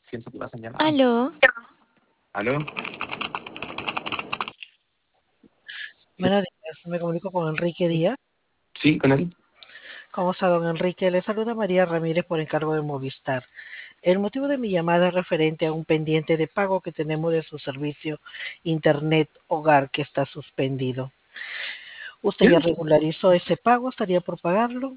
Siento que pasan llamadas. Aló, ¿Aló? Sí, Buenos días, me comunico con Enrique Díaz. sí, con él. ¿Cómo está, don Enrique? Le saluda María Ramírez por encargo de Movistar. El motivo de mi llamada es referente a un pendiente de pago que tenemos de su servicio Internet Hogar que está suspendido. ¿Usted ya ¿Qué? regularizó ese pago? ¿Estaría por pagarlo?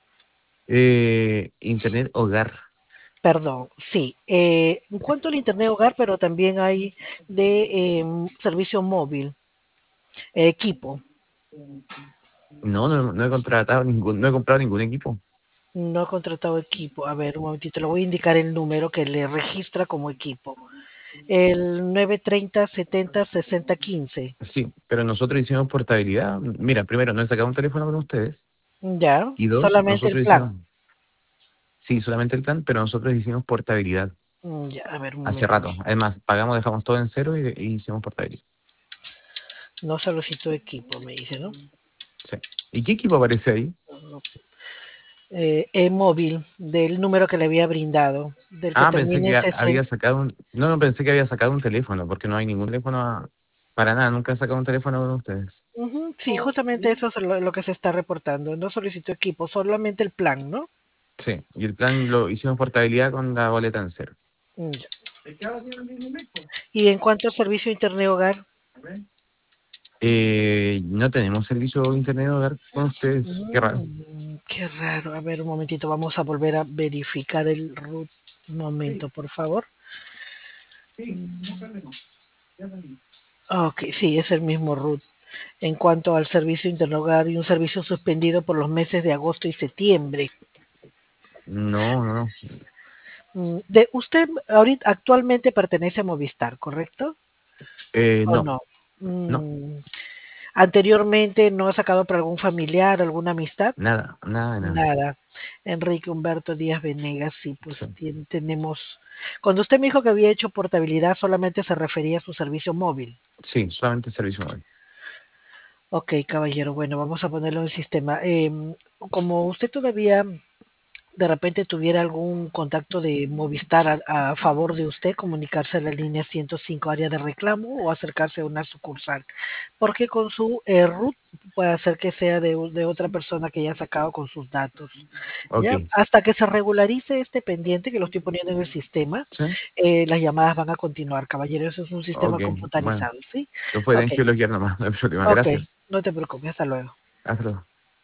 Internet hogar. Perdón, sí. En cuanto al Internet Hogar, pero también hay de servicio móvil, equipo. No, no he contratado ningún, no he comprado ningún equipo. No ha contratado equipo. A ver, un momentito, le voy a indicar el número que le registra como equipo. El 930 70 60 15. Sí, pero nosotros hicimos portabilidad. Mira, primero, no he sacado un teléfono con ustedes. Ya, Y dos, solamente el nosotros plan. hicimos, sí, solamente el plan, pero nosotros hicimos portabilidad Ya, a ver, un hace momento. rato. Además, pagamos, dejamos todo en cero y hicimos portabilidad. No solicitó equipo, me dice, ¿no? Sí. ¿Y qué equipo aparece ahí? Móvil, del número que le había brindado, del que Ah, pensé termine que en 60. había sacado un. No, no pensé que había sacado un teléfono, porque no hay ningún teléfono para nada. Nunca he sacado un teléfono con ustedes. Ujú, sí, justamente eso es lo que se está reportando. No solicitó equipo, solamente el plan, ¿no? Sí, y el plan lo hicimos portabilidad con la boleta en cero. Ya. Y en cuanto al servicio Internet Hogar, No tenemos servicio de internet hogar con ustedes. Qué raro. qué raro. A ver, un momentito, vamos a volver a verificar el root. Un momento, por favor. Ok, sí, es el mismo root. En cuanto al servicio interhogar y un servicio suspendido por los meses de agosto y septiembre. No, no, no. Usted ahorita actualmente pertenece a Movistar, ¿correcto? ¿O No, no? no, Mm, Anteriormente no ha sacado para algún familiar, alguna amistad. nada, nada, de nada. Nada. Enrique Humberto Díaz Venegas, sí, Sí, pues tenemos. Cuando usted me dijo que había hecho portabilidad, solamente se refería a su servicio móvil. sí, solamente servicio móvil. Ok, caballero, bueno, vamos a ponerlo en el sistema. Como usted todavía de repente tuviera algún contacto de Movistar a favor de usted, comunicarse a la línea 105 área de reclamo o acercarse a una sucursal, porque con su root puede hacer que sea de otra persona que ya ha sacado con sus datos. Ok, ¿Ya? Hasta que se regularice este pendiente que lo estoy poniendo en el sistema, sí, las llamadas van a continuar, caballero. Eso es un sistema ok. Bueno, computarizado, ¿sí? lo pueden Ok, geoloquear nomás, no hay problema. ok, Gracias. no te preocupes, hasta luego. Hasta luego.